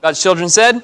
God's children said?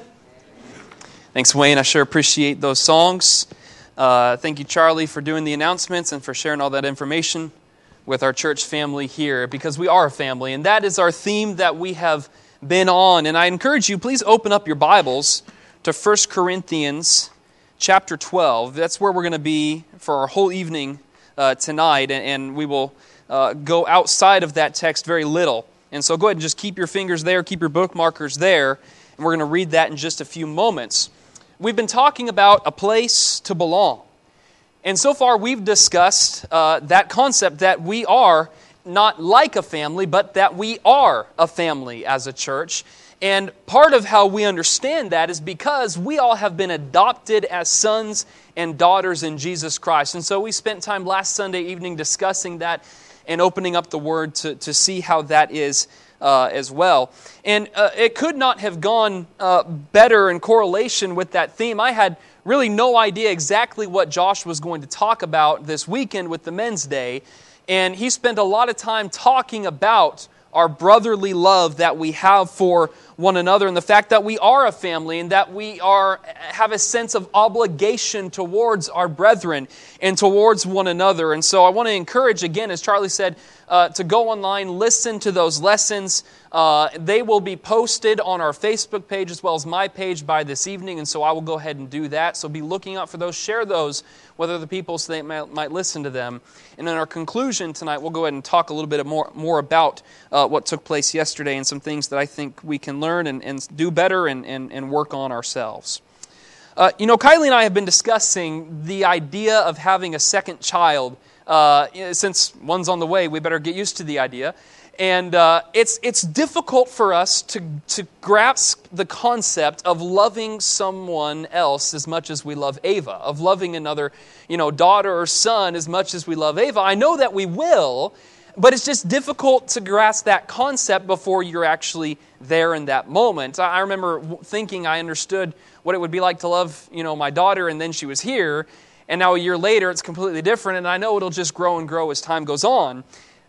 Thanks, Wayne. I sure appreciate those songs. Thank you, Charlie, for doing the announcements and for sharing all that information with our church family here, because we are a family, and that is our theme that we have been on. And I encourage you, please open up your Bibles to 1 Corinthians chapter 12. That's where we're going to be for our whole evening tonight, and we will go outside of that text very little. And so go ahead and just keep your fingers there, keep your bookmarkers there, and we're going to read that in just a few moments. We've been talking about a place to belong. And so far we've discussed that concept that we are not like a family, but that we are a family as a church. And part of how we understand that is because we all have been adopted as sons and daughters in Jesus Christ. And so we spent time last Sunday evening discussing that and opening up the Word to see how that is as well. And it could not have gone better in correlation with that theme. I had really no idea exactly what Josh was going to talk about this weekend with the Men's Day. And he spent a lot of time talking about our brotherly love that we have for one another, and the fact that we are a family and that we have a sense of obligation towards our brethren and towards one another. And so I want to encourage, again, as Charlie said, to go online, listen to those lessons. They will be posted on our Facebook page as well as my page by this evening, and so I will go ahead and do that. So be looking out for those. Share those with other people so they might listen to them. And in our conclusion tonight, we'll go ahead and talk a little bit more about what took place yesterday and some things that I think we can learn and do better and work on ourselves. Kylie and I have been discussing the idea of having a second child. Since one's on the way, we better get used to the idea. And it's difficult for us to grasp the concept of loving someone else as much as we love Ava, of loving another, daughter or son as much as we love Ava. I know that we will, but it's just difficult to grasp that concept before you're actually there in that moment. I remember thinking I understood what it would be like to love, my daughter, and then she was here. And now a year later, it's completely different, and I know it'll just grow and grow as time goes on.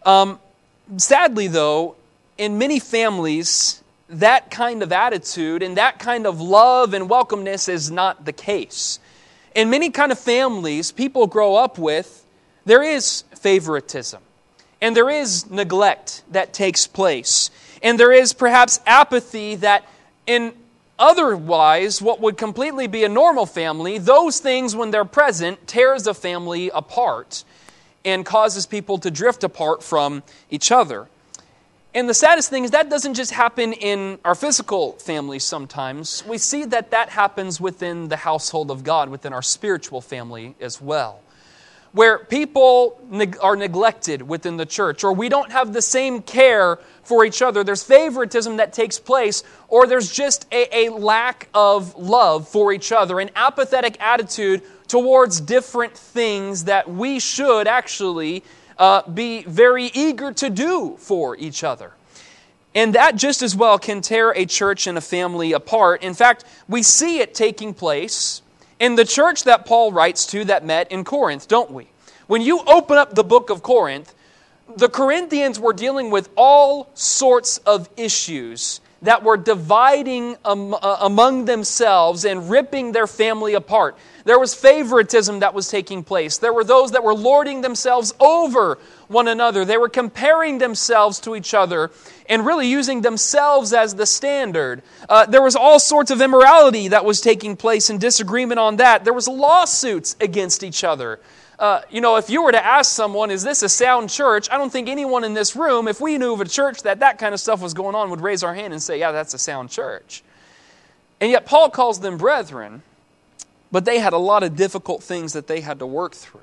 Sadly, though, in many families, that kind of attitude and that kind of love and welcomeness is not the case. In many kind of families people grow up with, there is favoritism, and there is neglect that takes place, and there is perhaps apathy that in otherwise, what would completely be a normal family, those things, when they're present, tears a family apart and causes people to drift apart from each other. And the saddest thing is that doesn't just happen in our physical families sometimes. We see that happens within the household of God, within our spiritual family as well, where people are neglected within the church, or we don't have the same care for each other. There's favoritism that takes place, or there's just a lack of love for each other, an apathetic attitude towards different things that we should actually be very eager to do for each other. And that just as well can tear a church and a family apart. In fact, we see it taking place in the church that Paul writes to that met in Corinth, don't we? When you open up the book of Corinth, the Corinthians were dealing with all sorts of issues that were dividing among themselves and ripping their family apart. There was favoritism that was taking place. There were those that were lording themselves over one another. They were comparing themselves to each other and really using themselves as the standard. There was all sorts of immorality that was taking place and disagreement on that. There was lawsuits against each other. If you were to ask someone, is this a sound church? I don't think anyone in this room, if we knew of a church that kind of stuff was going on, would raise our hand and say, yeah, that's a sound church. And yet Paul calls them brethren, but they had a lot of difficult things that they had to work through.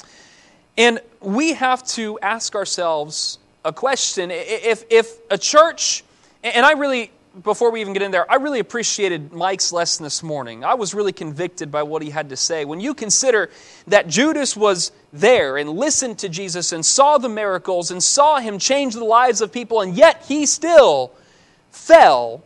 And we have to ask ourselves a question. If a church, and I really, before we even get in there, I really appreciated Mike's lesson this morning. I was really convicted by what he had to say. When you consider that Judas was there and listened to Jesus and saw the miracles and saw him change the lives of people, and yet he still fell,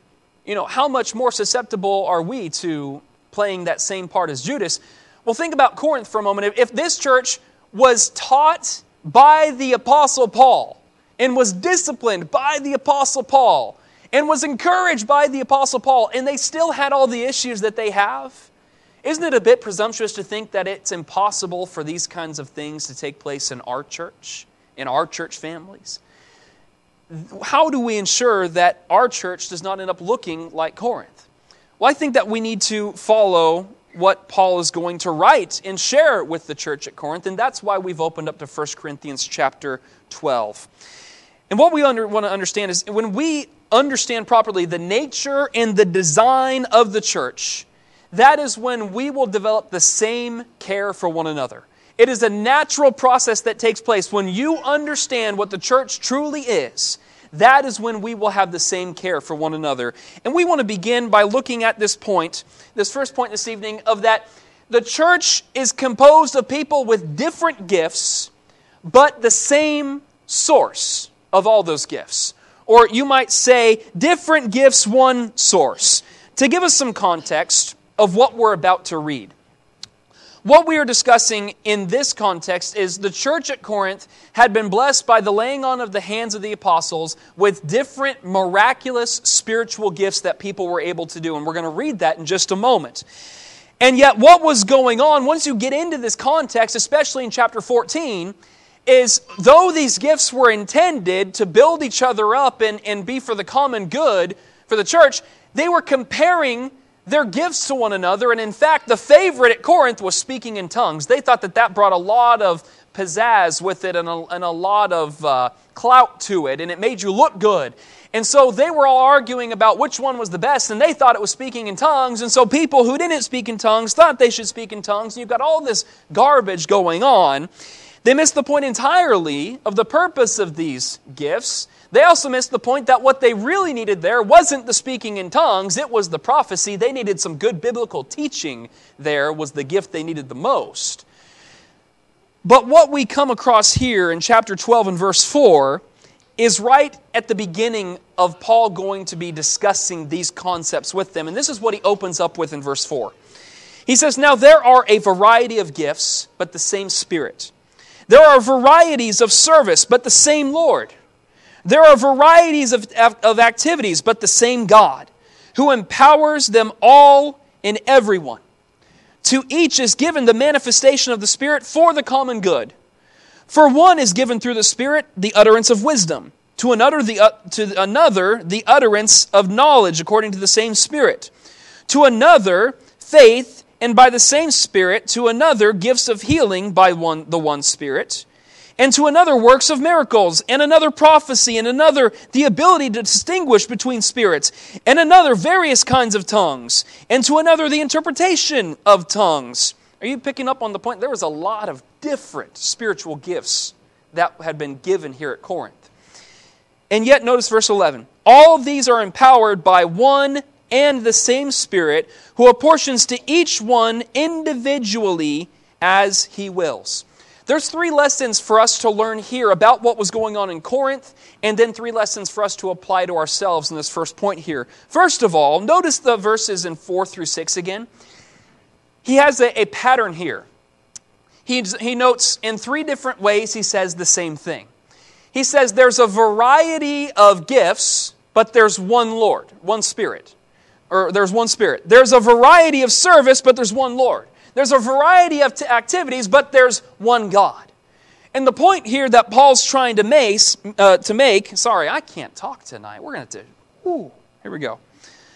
how much more susceptible are we to playing that same part as Judas? Well, think about Corinth for a moment. If this church was taught by the Apostle Paul and was disciplined by the Apostle Paul, and was encouraged by the Apostle Paul, and they still had all the issues that they have? Isn't it a bit presumptuous to think that it's impossible for these kinds of things to take place in our church families? How do we ensure that our church does not end up looking like Corinth? Well, I think that we need to follow what Paul is going to write and share with the church at Corinth, and that's why we've opened up to 1 Corinthians chapter 12. And what we want to understand is when we understand properly the nature and the design of the church, that is when we will develop the same care for one another. It is a natural process that takes place. When you understand what the church truly is, that is when we will have the same care for one another. And we want to begin by looking at this first point this evening, of that the church is composed of people with different gifts, but the same source of all those gifts. Or you might say, different gifts, one source. To give us some context of what we're about to read, what we are discussing in this context is the church at Corinth had been blessed by the laying on of the hands of the apostles with different miraculous spiritual gifts that people were able to do. And we're going to read that in just a moment. And yet what was going on, once you get into this context, especially in chapter 14, is though these gifts were intended to build each other up and be for the common good for the church, they were comparing their gifts to one another. And in fact, the favorite at Corinth was speaking in tongues. They thought that brought a lot of pizzazz with it and a lot of clout to it, and it made you look good. And so they were all arguing about which one was the best, and they thought it was speaking in tongues. And so people who didn't speak in tongues thought they should speak in tongues. And you've got all this garbage going on. They missed the point entirely of the purpose of these gifts. They also missed the point that what they really needed there wasn't the speaking in tongues, it was the prophecy. They needed some good biblical teaching there, was the gift they needed the most. But what we come across here in chapter 12 and verse 4 is right at the beginning of Paul going to be discussing these concepts with them. And this is what he opens up with in verse 4. He says, "Now there are a variety of gifts, but the same Spirit. There are varieties of service, but the same Lord. There are varieties of activities, but the same God, who empowers them all in everyone. To each is given the manifestation of the Spirit for the common good. For one is given through the Spirit the utterance of wisdom, to another the utterance of knowledge according to the same Spirit, to another faith, and by the same Spirit, to another gifts of healing by the one Spirit, and to another works of miracles, and another prophecy, and another the ability to distinguish between spirits, and another various kinds of tongues, and to another the interpretation of tongues." Are you picking up on the point? There was a lot of different spiritual gifts that had been given here at Corinth. And yet, notice verse 11. "All of these are empowered by one and the same Spirit, who apportions to each one individually as He wills." There's 3 lessons for us to learn here about what was going on in Corinth, and then 3 lessons for us to apply to ourselves in this first point here. First of all, notice the verses in 4 through 6 again. He has a pattern here. He notes in 3 different ways he says the same thing. He says there's a variety of gifts, but there's one Lord, one Spirit. Or there's one Spirit. There's a variety of service, but there's one Lord. There's a variety of activities, but there's one God. And the point here that Paul's trying to make, sorry, I can't talk tonight. We're going to here we go.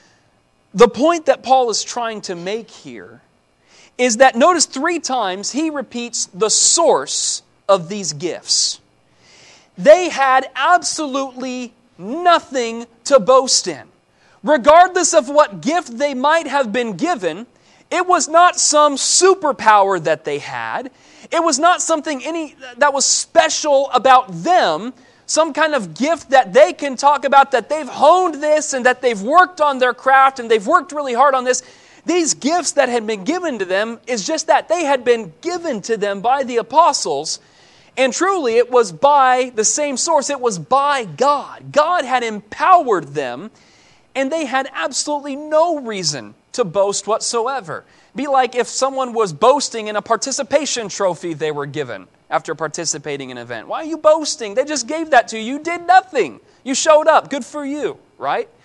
The point that Paul is trying to make here is that notice 3 times he repeats the source of these gifts. They had absolutely nothing to boast in. Regardless of what gift they might have been given, it was not some superpower that they had. It was not something that was special about them, some kind of gift that they can talk about, that they've honed this and that they've worked on their craft and they've worked really hard on this. These gifts that had been given to them is just that. They had been given to them by the apostles, and truly it was by the same source. It was by God. God had empowered them, and they had absolutely no reason to boast whatsoever. Be like if someone was boasting in a participation trophy they were given after participating in an event. Why are you boasting? They just gave that to you. You did nothing. You showed up. Good for you, right?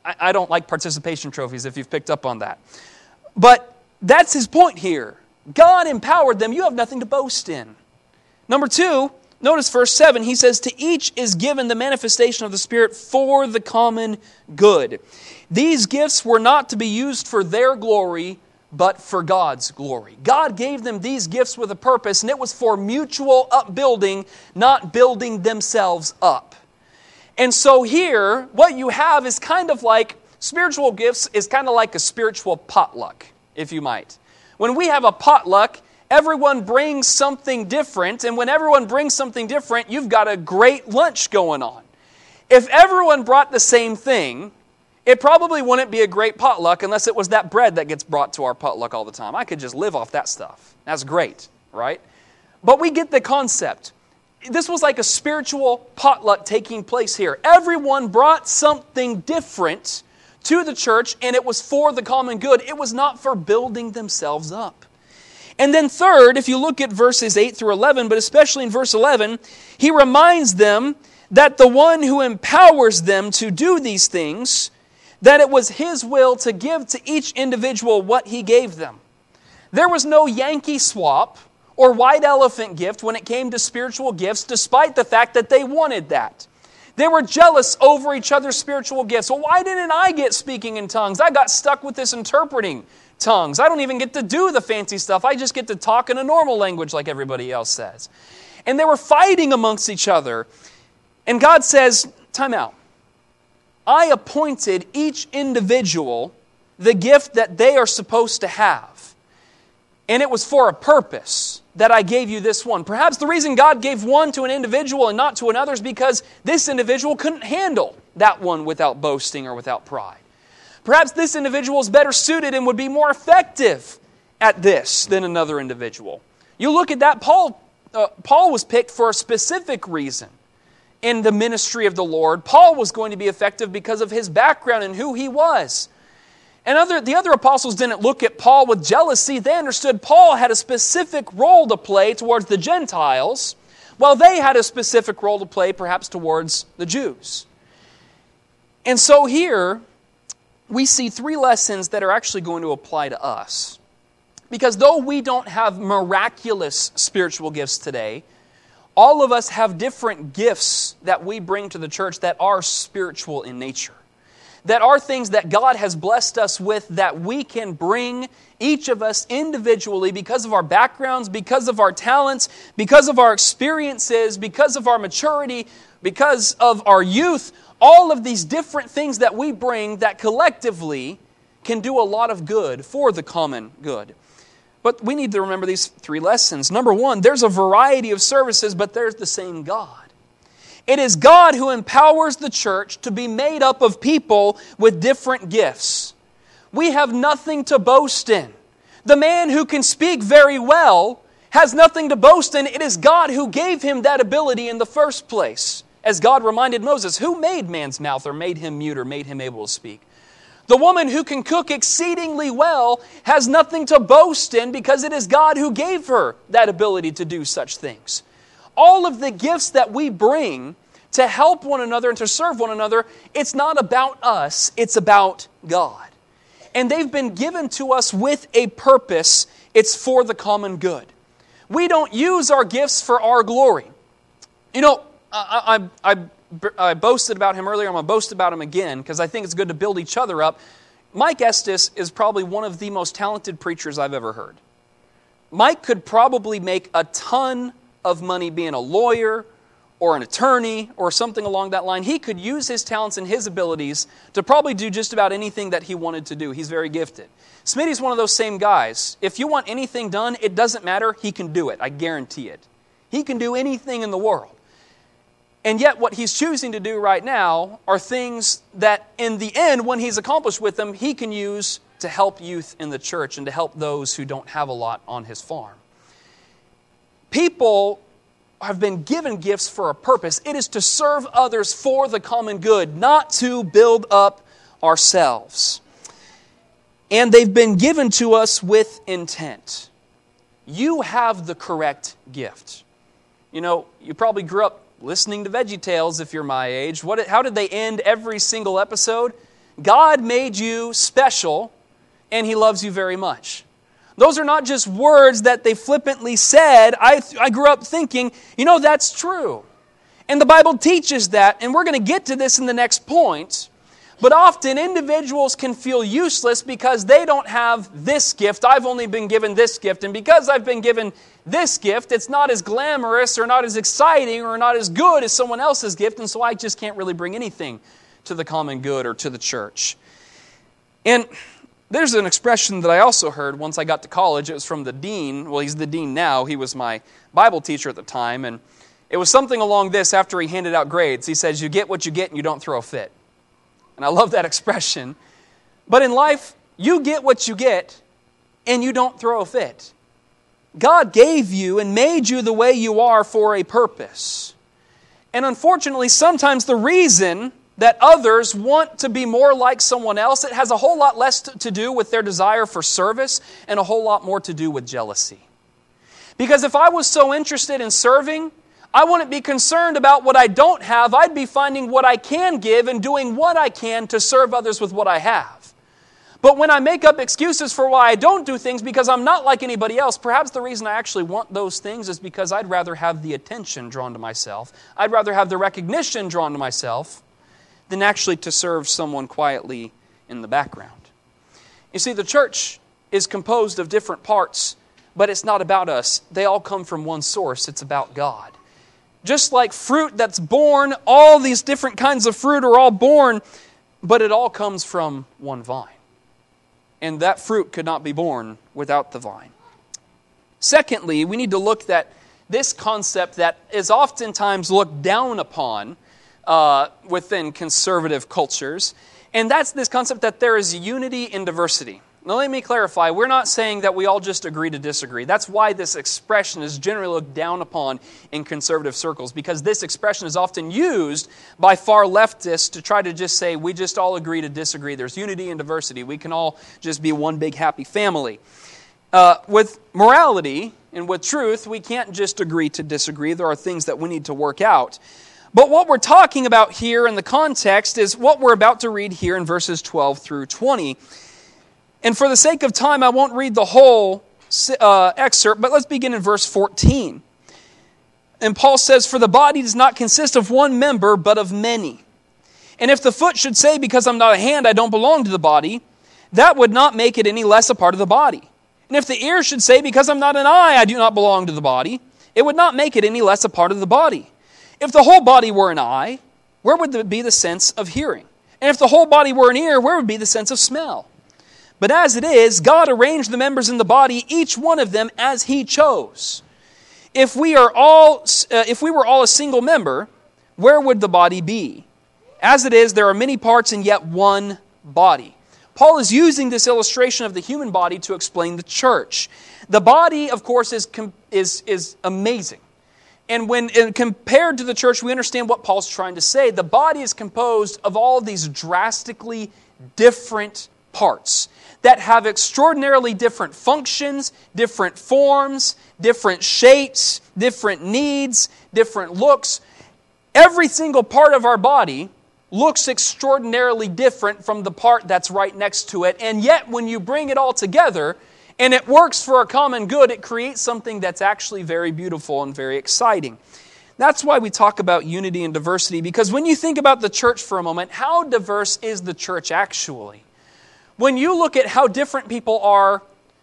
I don't like participation trophies, if you've picked up on that. But that's his point here. God empowered them. You have nothing to boast in. Number 2, notice verse 7. He says, to each is given the manifestation of the Spirit for the common good. These gifts were not to be used for their glory, but for God's glory. God gave them these gifts with a purpose, and it was for mutual upbuilding, not building themselves up. And so here, what you have is kind of like, spiritual gifts is kind of like a spiritual potluck, if you might. When we have a potluck, everyone brings something different, and when everyone brings something different, you've got a great lunch going on. If everyone brought the same thing, it probably wouldn't be a great potluck unless it was that bread that gets brought to our potluck all the time. I could just live off that stuff. That's great, right? But we get the concept. This was like a spiritual potluck taking place here. Everyone brought something different to the church, and it was for the common good. It was not for building themselves up. And then third, if you look at verses 8 through 11, but especially in verse 11, he reminds them that the one who empowers them to do these things, that it was his will to give to each individual what he gave them. There was no Yankee swap or white elephant gift when it came to spiritual gifts, despite the fact that they wanted that. They were jealous over each other's spiritual gifts. Well, why didn't I get speaking in tongues? I got stuck with this interpreting tongues. I don't even get to do the fancy stuff. I just get to talk in a normal language like everybody else says. And they were fighting amongst each other. And God says, time out. I appointed each individual the gift that they are supposed to have. And it was for a purpose that I gave you this one. Perhaps the reason God gave one to an individual and not to another is because this individual couldn't handle that one without boasting or without pride. Perhaps this individual is better suited and would be more effective at this than another individual. You look at that, Paul was picked for a specific reason. In the ministry of the Lord, Paul was going to be effective because of his background and who he was. And the other apostles didn't look at Paul with jealousy. They understood Paul had a specific role to play towards the Gentiles, while they had a specific role to play perhaps towards the Jews. And so here, we see 3 lessons that are actually going to apply to us. Because though we don't have miraculous spiritual gifts today, all of us have different gifts that we bring to the church that are spiritual in nature. That are things that God has blessed us with that we can bring, each of us individually, because of our backgrounds, because of our talents, because of our experiences, because of our maturity, because of our youth. All of these different things that we bring that collectively can do a lot of good for the common good. But we need to remember these 3 lessons. Number 1, there's a variety of services, but there's the same God. It is God who empowers the church to be made up of people with different gifts. We have nothing to boast in. The man who can speak very well has nothing to boast in. It is God who gave him that ability in the first place. As God reminded Moses, who made man's mouth or made him mute or made him able to speak? The woman who can cook exceedingly well has nothing to boast in because it is God who gave her that ability to do such things. All of the gifts that we bring to help one another and to serve one another, it's not about us, it's about God. And they've been given to us with a purpose. It's for the common good. We don't use our gifts for our glory. You know, I boasted about him earlier. I'm going to boast about him again because I think it's good to build each other up. Mike Estes is probably one of the most talented preachers I've ever heard. Mike could probably make a ton of money being a lawyer or an attorney or something along that line. He could use his talents and his abilities to probably do just about anything that he wanted to do. He's very gifted. Smitty's one of those same guys. If you want anything done, it doesn't matter. He can do it. I guarantee it. He can do anything in the world. And yet what he's choosing to do right now are things that in the end, when he's accomplished with them, he can use to help youth in the church and to help those who don't have a lot on his farm. People have been given gifts for a purpose. It is to serve others for the common good, not to build up ourselves. And they've been given to us with intent. You have the correct gift. You know, you probably grew up listening to VeggieTales if you're my age. How did they end every single episode? God made you special, and He loves you very much. Those are not just words that they flippantly said. I grew up thinking, that's true. And the Bible teaches that, and we're going to get to this in the next point. But often individuals can feel useless because they don't have this gift. I've only been given this gift, and because I've been given this gift, it's not as glamorous or not as exciting or not as good as someone else's gift, and so I just can't really bring anything to the common good or to the church. And there's an expression that I also heard once I got to college. It was from the dean. Well, he's the dean now. He was my Bible teacher at the time, and it was something along this after he handed out grades. He says, you get what you get and you don't throw a fit. And I love that expression. But in life, you get what you get and you don't throw a fit. God gave you and made you the way you are for a purpose. And unfortunately, sometimes the reason that others want to be more like someone else, it has a whole lot less to do with their desire for service and a whole lot more to do with jealousy. Because if I was so interested in serving, I wouldn't be concerned about what I don't have. I'd be finding what I can give and doing what I can to serve others with what I have. But when I make up excuses for why I don't do things because I'm not like anybody else, perhaps the reason I actually want those things is because I'd rather have the attention drawn to myself. I'd rather have the recognition drawn to myself than actually to serve someone quietly in the background. You see, the church is composed of different parts, but it's not about us. They all come from one source. It's about God. Just like fruit that's born, all these different kinds of fruit are all born, but it all comes from one vine. And that fruit could not be born without the vine. Secondly, we need to look at this concept that is oftentimes looked down upon within conservative cultures, and that's this concept that there is unity in diversity. Now let me clarify, we're not saying that we all just agree to disagree. That's why this expression is generally looked down upon in conservative circles, because this expression is often used by far leftists to try to just say, we just all agree to disagree. There's unity and diversity. We can all just be one big happy family. With morality and with truth, we can't just agree to disagree. There are things that we need to work out. But what we're talking about here in the context is what we're about to read here in verses 12 through 20. And for the sake of time, I won't read the whole excerpt, but let's begin in verse 14. And Paul says, "For the body does not consist of one member, but of many. And if the foot should say, because I'm not a hand, I don't belong to the body, that would not make it any less a part of the body. And if the ear should say, because I'm not an eye, I do not belong to the body, it would not make it any less a part of the body. If the whole body were an eye, where would be the sense of hearing? And if the whole body were an ear, where would be the sense of smell? But as it is, God arranged the members in the body, each one of them as He chose. If we were all a single member, where would the body be? As it is, there are many parts and yet one body." Paul is using this illustration of the human body to explain the church. The body, of course, is amazing. And when compared to the church, we understand what Paul's trying to say. The body is composed of all these drastically different parts that have extraordinarily different functions, different forms, different shapes, different needs, different looks. Every single part of our body looks extraordinarily different from the part that's right next to it. And yet, when you bring it all together, and it works for a common good, it creates something that's actually very beautiful and very exciting. That's why we talk about unity and diversity, because when you think about the church for a moment, how diverse is the church actually? When you look at how different people are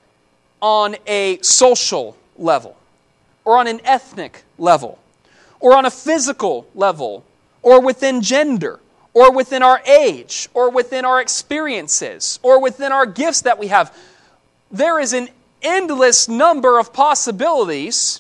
on a social level, or on an ethnic level, or on a physical level, or within gender, or within our age, or within our experiences, or within our gifts that we have, there is an endless number of possibilities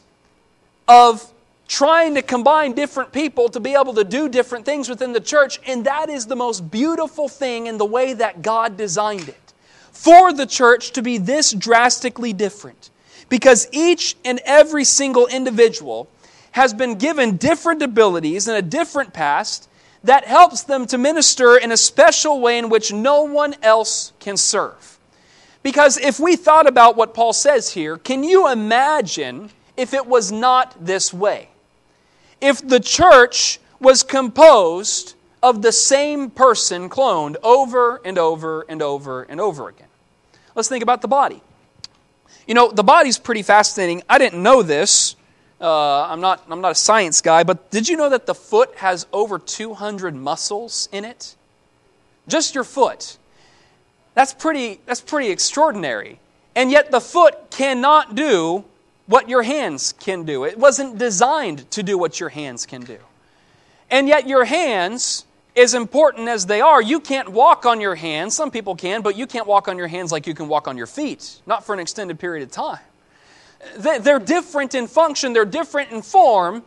of trying to combine different people to be able to do different things within the church, and that is the most beautiful thing in the way that God designed it, for the church to be this drastically different. Because each and every single individual has been given different abilities and a different past that helps them to minister in a special way in which no one else can serve. Because if we thought about what Paul says here, can you imagine if it was not this way? If the church was composed of the same person cloned over and over and over and over again. Let's think about the body. The body's pretty fascinating. I didn't know this. I'm not a science guy, but did you know that the foot has over 200 muscles in it? Just your foot. That's pretty extraordinary. And yet the foot cannot do what your hands can do. It wasn't designed to do what your hands can do. And yet your hands, as important as they are, you can't walk on your hands. Some people can, but you can't walk on your hands like you can walk on your feet. Not for an extended period of time. They're different in function. They're different in form.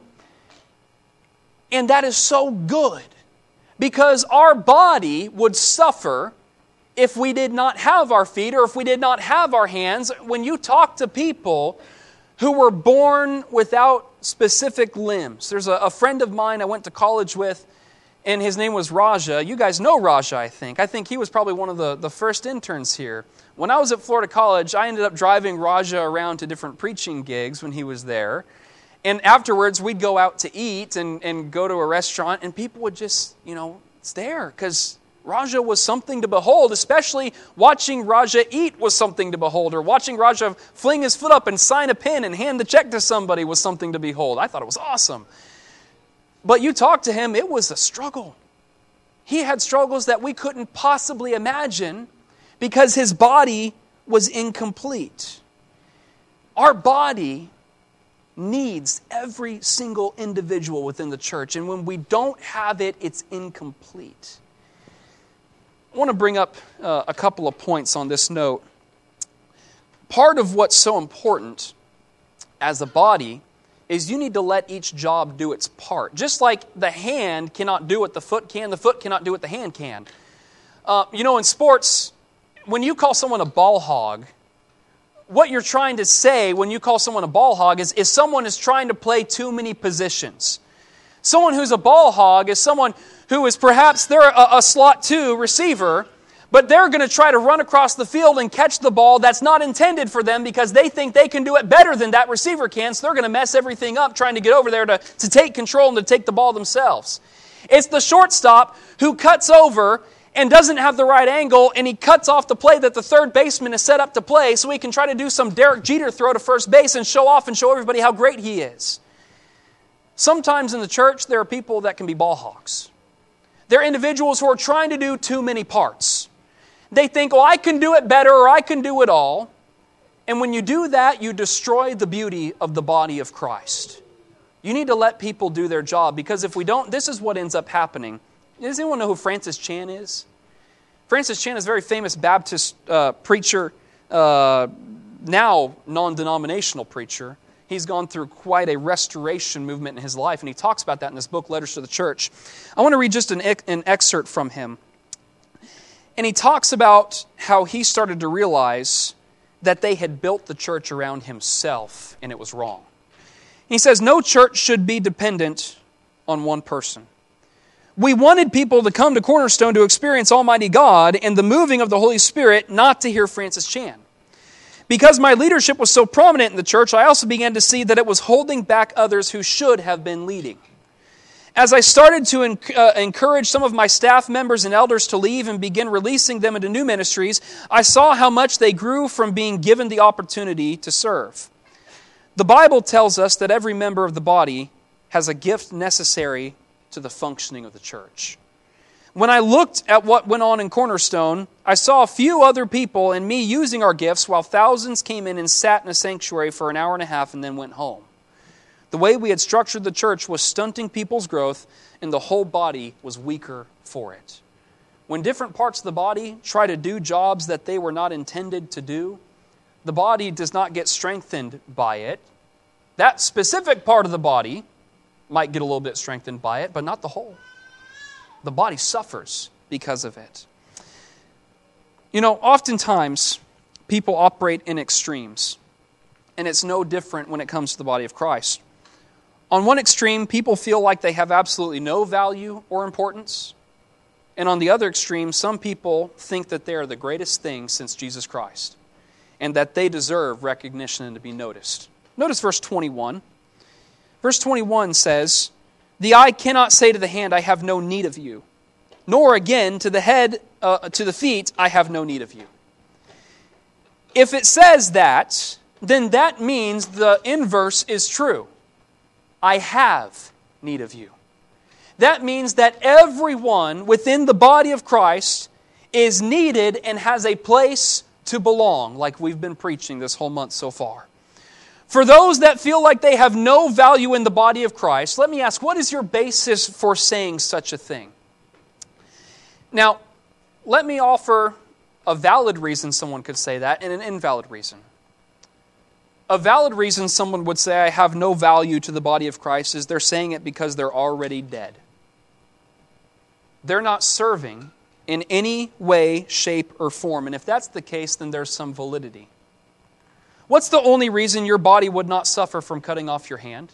And that is so good. Because our body would suffer if we did not have our feet or if we did not have our hands. When you talk to people who were born without specific limbs. There's a friend of mine I went to college with, and his name was Raja. You guys know Raja, I think. I think he was probably one of the first interns here. When I was at Florida College, I ended up driving Raja around to different preaching gigs when he was there. And afterwards, we'd go out to eat and go to a restaurant, and people would just, stare, because Raja was something to behold, especially watching Raja eat was something to behold, or watching Raja fling his foot up and sign a pen and hand the check to somebody was something to behold. I thought it was awesome. But you talk to him, it was a struggle. He had struggles that we couldn't possibly imagine because his body was incomplete. Our body needs every single individual within the church, and when we don't have it, it's incomplete. I want to bring up a couple of points on this note. Part of what's so important as a body is you need to let each job do its part. Just like the hand cannot do what the foot cannot do what the hand can. In sports, when you call someone a ball hog, what you're trying to say when you call someone a ball hog is someone is trying to play too many positions. Someone who's a ball hog is someone who is perhaps they're a slot 2 receiver, but they're going to try to run across the field and catch the ball that's not intended for them because they think they can do it better than that receiver can, so they're going to mess everything up trying to get over there to take control and to take the ball themselves. It's the shortstop who cuts over and doesn't have the right angle, and he cuts off the play that the third baseman is set up to play so he can try to do some Derek Jeter throw to first base and show off and show everybody how great he is. Sometimes in the church, there are people that can be ball hogs. They're individuals who are trying to do too many parts. They think, I can do it better or I can do it all. And when you do that, you destroy the beauty of the body of Christ. You need to let people do their job, because if we don't, this is what ends up happening. Does anyone know who Francis Chan is? Francis Chan is a very famous Baptist preacher, now non-denominational preacher. He's gone through quite a restoration movement in his life, and he talks about that in his book, Letters to the Church. I want to read just an excerpt from him. And he talks about how he started to realize that they had built the church around himself, and it was wrong. He says, no church should be dependent on one person. We wanted people to come to Cornerstone to experience Almighty God and the moving of the Holy Spirit, not to hear Francis Chan. Because my leadership was so prominent in the church, I also began to see that it was holding back others who should have been leading. As I started to encourage some of my staff members and elders to leave and begin releasing them into new ministries, I saw how much they grew from being given the opportunity to serve. The Bible tells us that every member of the body has a gift necessary to the functioning of the church. When I looked at what went on in Cornerstone, I saw a few other people and me using our gifts while thousands came in and sat in a sanctuary for an hour and a half and then went home. The way we had structured the church was stunting people's growth, and the whole body was weaker for it. When different parts of the body try to do jobs that they were not intended to do, the body does not get strengthened by it. That specific part of the body might get a little bit strengthened by it, but not the whole. The body suffers because of it. Oftentimes, people operate in extremes, and it's no different when it comes to the body of Christ. On one extreme, people feel like they have absolutely no value or importance. And on the other extreme, some people think that they are the greatest thing since Jesus Christ, and that they deserve recognition and to be noticed. Notice verse 21. Verse 21 says, the eye cannot say to the hand, I have no need of you. nor again to the head, to the feet, I have no need of you. If it says that, then that means the inverse is true. I have need of you. That means that everyone within the body of Christ is needed and has a place to belong, like we've been preaching this whole month so far. For those that feel like they have no value in the body of Christ, let me ask, what is your basis for saying such a thing? Now, let me offer a valid reason someone could say that and an invalid reason. A valid reason someone would say, I have no value to the body of Christ, is they're saying it because they're already dead. They're not serving in any way, shape, or form. And if that's the case, then there's some validity. What's the only reason your body would not suffer from cutting off your hand?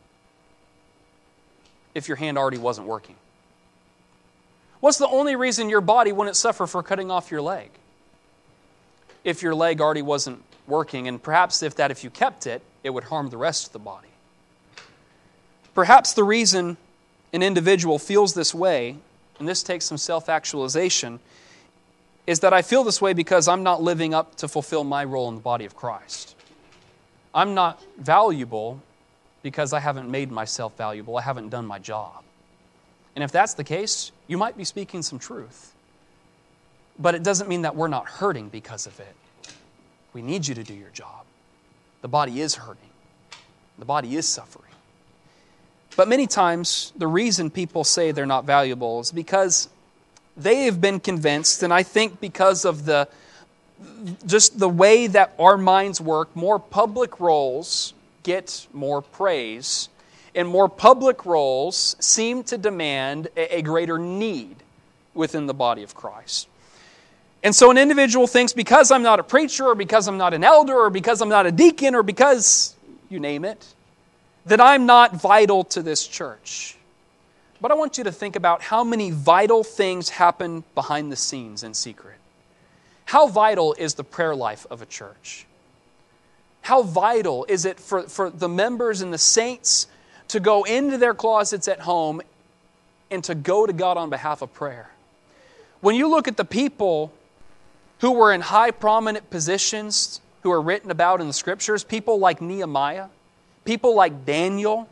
If your hand already wasn't working. What's the only reason your body wouldn't suffer for cutting off your leg? If your leg already wasn't working, and perhaps if you kept it, it would harm the rest of the body. Perhaps the reason an individual feels this way, and this takes some self-actualization, is that I feel this way because I'm not living up to fulfill my role in the body of Christ. I'm not valuable because I haven't made myself valuable. I haven't done my job. And if that's the case, you might be speaking some truth. But it doesn't mean that we're not hurting because of it. We need you to do your job. The body is hurting. The body is suffering. But many times, the reason people say they're not valuable is because they have been convinced, and I think because of just the way that our minds work, more public roles get more praise, and more public roles seem to demand a greater need within the body of Christ. And so an individual thinks, because I'm not a preacher, or because I'm not an elder, or because I'm not a deacon, or because, you name it, that I'm not vital to this church. But I want you to think about how many vital things happen behind the scenes in secret. How vital is the prayer life of a church? How vital is it for the members and the saints to go into their closets at home and to go to God on behalf of prayer? When you look at the people who were in high prominent positions, who are written about in the Scriptures, people like Nehemiah, people like Daniel,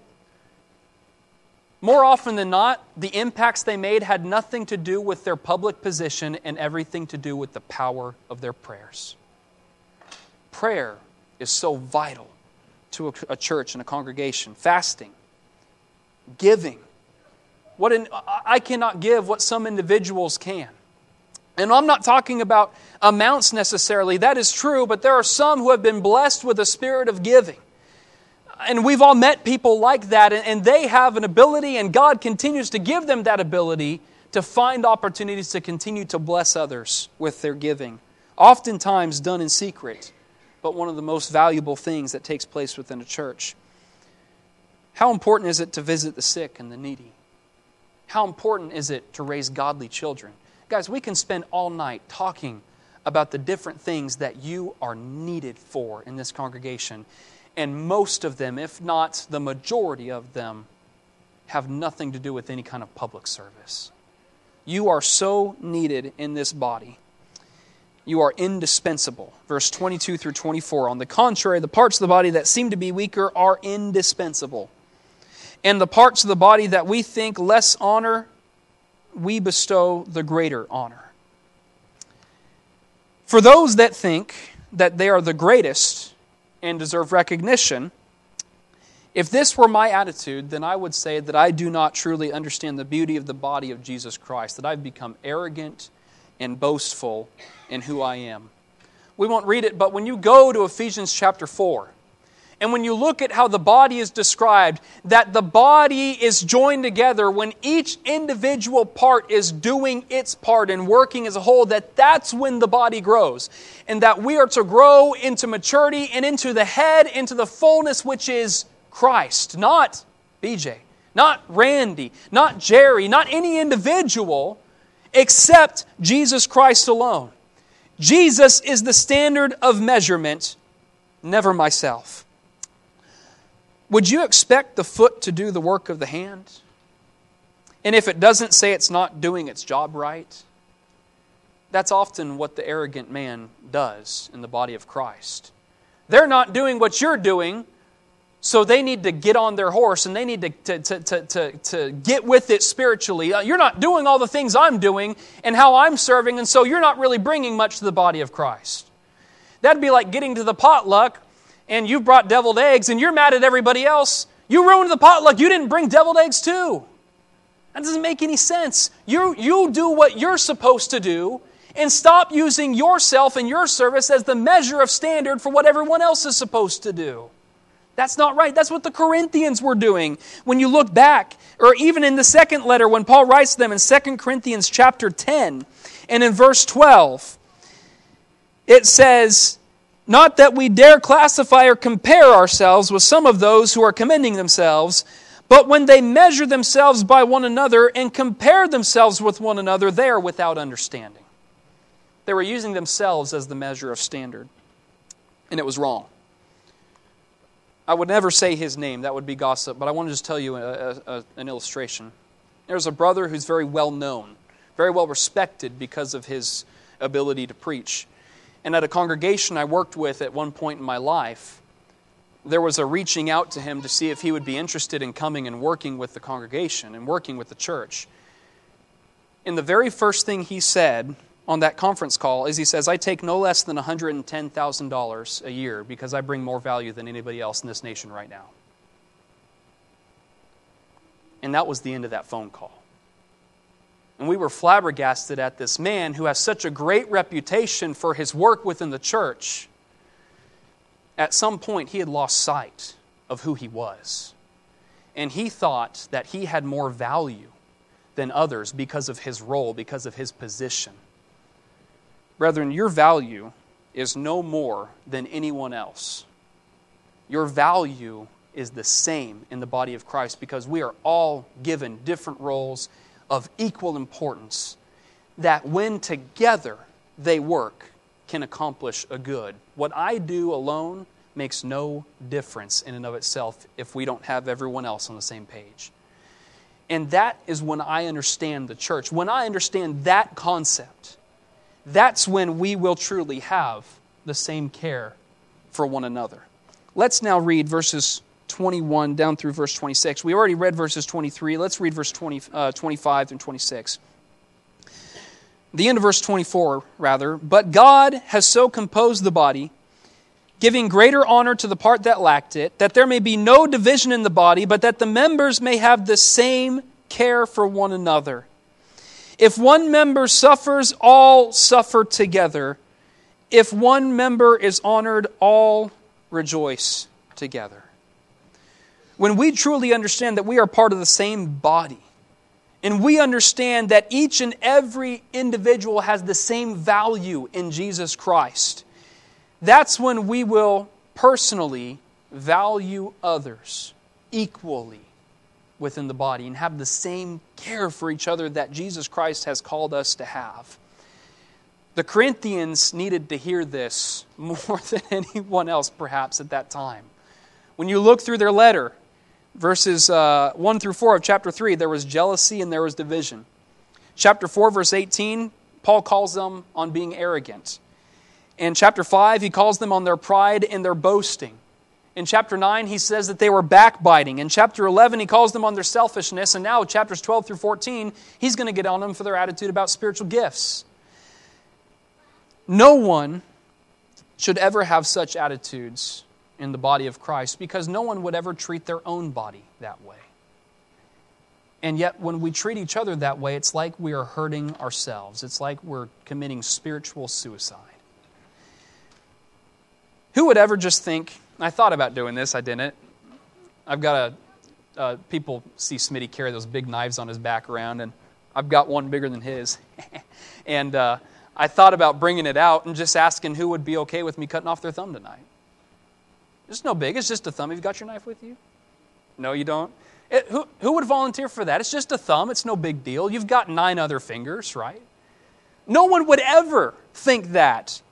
more often than not, the impacts they made had nothing to do with their public position and everything to do with the power of their prayers. Prayer is so vital to a church and a congregation. Fasting, giving. I cannot give what some individuals can. And I'm not talking about amounts necessarily. That is true, but there are some who have been blessed with a spirit of giving. And we've all met people like that, and they have an ability, and God continues to give them that ability to find opportunities to continue to bless others with their giving. Oftentimes done in secret, but one of the most valuable things that takes place within a church. How important is it to visit the sick and the needy? How important is it to raise godly children? Guys, we can spend all night talking about the different things that you are needed for in this congregation. And most of them, if not the majority of them, have nothing to do with any kind of public service. You are so needed in this body. You are indispensable. Verse 22 through 24. On the contrary, the parts of the body that seem to be weaker are indispensable. And the parts of the body that we think less honor, we bestow the greater honor. For those that think that they are the greatest and deserve recognition, if this were my attitude, then I would say that I do not truly understand the beauty of the body of Jesus Christ, that I've become arrogant and boastful in who I am. We won't read it, but when you go to Ephesians chapter 4, and when you look at how the body is described, that the body is joined together when each individual part is doing its part and working as a whole, that's when the body grows. And that we are to grow into maturity and into the head, into the fullness which is Christ. Not BJ, not Randy, not Jerry, not any individual except Jesus Christ alone. Jesus is the standard of measurement, never myself. Would you expect the foot to do the work of the hand? And if it doesn't say it's not doing its job right, that's often what the arrogant man does in the body of Christ. They're not doing what you're doing, so they need to get on their horse and they need to get with it spiritually. You're not doing all the things I'm doing and how I'm serving, and so you're not really bringing much to the body of Christ. That'd be like getting to the potluck and you've brought deviled eggs and you're mad at everybody else. You ruined the potluck. You didn't bring deviled eggs too. That doesn't make any sense. You do what you're supposed to do and stop using yourself and your service as the measure of standard for what everyone else is supposed to do. That's not right. That's what the Corinthians were doing. When you look back, or even in the second letter when Paul writes to them in 2 Corinthians chapter 10 and in verse 12, it says, "Not that we dare classify or compare ourselves with some of those who are commending themselves, but when they measure themselves by one another and compare themselves with one another, they are without understanding." They were using themselves as the measure of standard, and it was wrong. I would never say his name, that would be gossip, but I want to just tell you an illustration. There's a brother who's very well known, very well respected because of his ability to preach. And at a congregation I worked with at one point in my life, there was a reaching out to him to see if he would be interested in coming and working with the congregation and working with the church. And the very first thing he said on that conference call is he says, "I take no less than $110,000 a year because I bring more value than anybody else in this nation right now." And that was the end of that phone call. And we were flabbergasted at this man who has such a great reputation for his work within the church. At some point, he had lost sight of who he was. And he thought that he had more value than others because of his role, because of his position. Brethren, your value is no more than anyone else. Your value is the same in the body of Christ because we are all given different roles of equal importance that when together they work can accomplish a good. What I do alone makes no difference in and of itself if we don't have everyone else on the same page. And that is when I understand the church. When I understand that concept, that's when we will truly have the same care for one another. Let's now read verses 21 down through verse 26. We already read verses 23. Let's read verse 25 and 26. The end of verse 24, rather. "But God has so composed the body, giving greater honor to the part that lacked it, that there may be no division in the body, but that the members may have the same care for one another. If one member suffers, all suffer together. If one member is honored, all rejoice together." When we truly understand that we are part of the same body, and we understand that each and every individual has the same value in Jesus Christ, that's when we will personally value others equally within the body and have the same care for each other that Jesus Christ has called us to have. The Corinthians needed to hear this more than anyone else perhaps at that time. When you look through their letter, verses 1 through 4 of chapter 3, there was jealousy and there was division. Chapter 4, verse 18, Paul calls them on being arrogant. In chapter 5, he calls them on their pride and their boasting. In chapter 9, he says that they were backbiting. In chapter 11, he calls them on their selfishness. And now, chapters 12 through 14, he's going to get on them for their attitude about spiritual gifts. No one should ever have such attitudes in the body of Christ because no one would ever treat their own body that way. And yet, when we treat each other that way, it's like we are hurting ourselves. It's like we're committing spiritual suicide. Who would ever just think, I thought about doing this, I didn't. I've got people see Smitty carry those big knives on his back around, and I've got one bigger than his. And I thought about bringing it out and just asking who would be okay with me cutting off their thumb tonight. It's no big, it's just a thumb. Have you got your knife with you? No, you don't? Who would volunteer for that? It's just a thumb, it's no big deal. You've got 9 other fingers, right? No one would ever think that.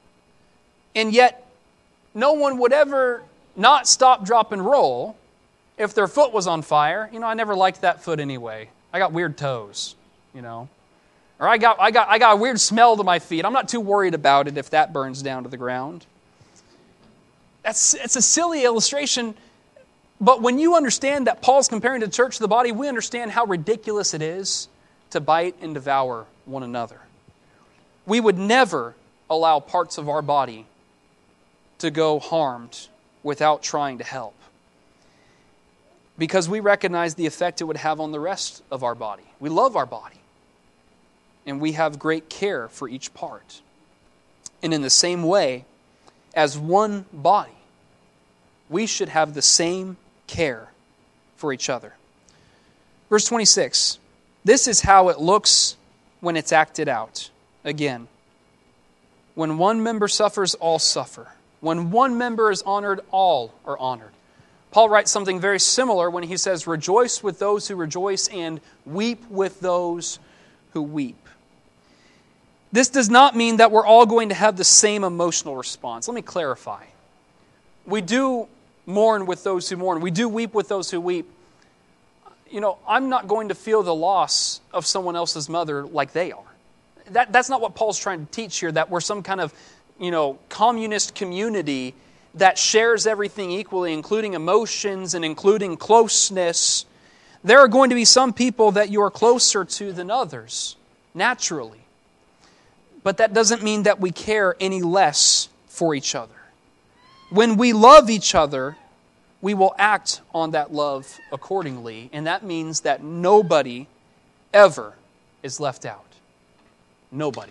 And yet, no one would ever not stop, drop, and roll if their foot was on fire, I never liked that foot anyway. I got weird toes, Or I got a weird smell to my feet. I'm not too worried about it if that burns down to the ground. It's a silly illustration, but when you understand that Paul's comparing the church to the body, we understand how ridiculous it is to bite and devour one another. We would never allow parts of our body to go harmed without trying to help, because we recognize the effect it would have on the rest of our body. We love our body, and we have great care for each part. And in the same way, as one body, we should have the same care for each other. Verse 26, this is how it looks when it's acted out. Again, when one member suffers, all suffer. When one member is honored, all are honored. Paul writes something very similar when he says, rejoice with those who rejoice and weep with those who weep. This does not mean that we're all going to have the same emotional response. Let me clarify. We do mourn with those who mourn. We do weep with those who weep. I'm not going to feel the loss of someone else's mother like they are. That's not what Paul's trying to teach here, that we're some kind of, communist community that shares everything equally, including emotions and including closeness. There are going to be some people that you are closer to than others, naturally. But that doesn't mean that we care any less for each other. When we love each other, we will act on that love accordingly, and that means that nobody ever is left out. Nobody.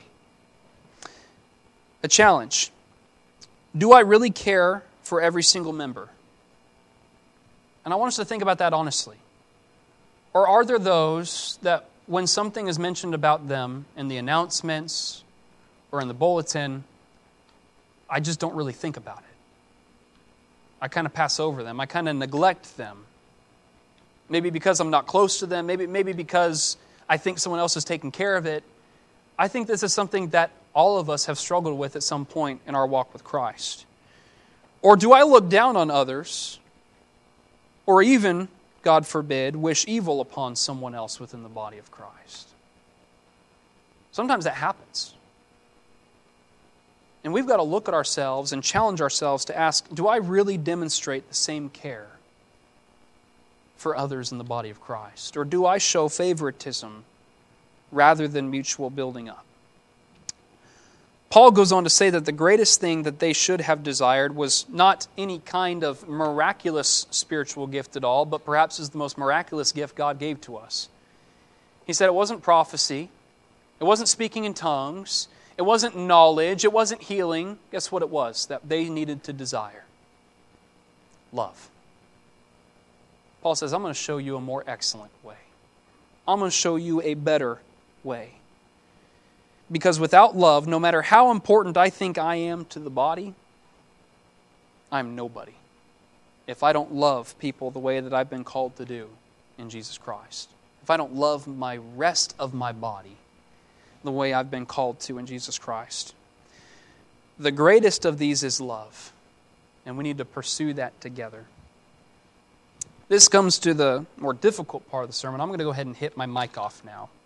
A challenge. Do I really care for every single member? And I want us to think about that honestly. Or are there those that when something is mentioned about them in the announcements or in the bulletin, I just don't really think about it? I kind of pass over them. I kind of neglect them. Maybe because I'm not close to them. Maybe because I think someone else is taking care of it. I think this is something that all of us have struggled with at some point in our walk with Christ. Or do I look down on others, or even, God forbid, wish evil upon someone else within the body of Christ? Sometimes that happens. And we've got to look at ourselves and challenge ourselves to ask, do I really demonstrate the same care for others in the body of Christ? Or do I show favoritism rather than mutual building up? Paul goes on to say that the greatest thing that they should have desired was not any kind of miraculous spiritual gift at all, but perhaps is the most miraculous gift God gave to us. He said it wasn't prophecy, it wasn't speaking in tongues, it wasn't knowledge, it wasn't healing. Guess what it was that they needed to desire? Love. Paul says, I'm going to show you a more excellent way. I'm going to show you a better way. Because without love, no matter how important I think I am to the body, I'm nobody. If I don't love people the way that I've been called to do in Jesus Christ. If I don't love my rest of my body the way I've been called to in Jesus Christ. The greatest of these is love. And we need to pursue that together. This comes to the more difficult part of the sermon. I'm going to go ahead and hit my mic off now.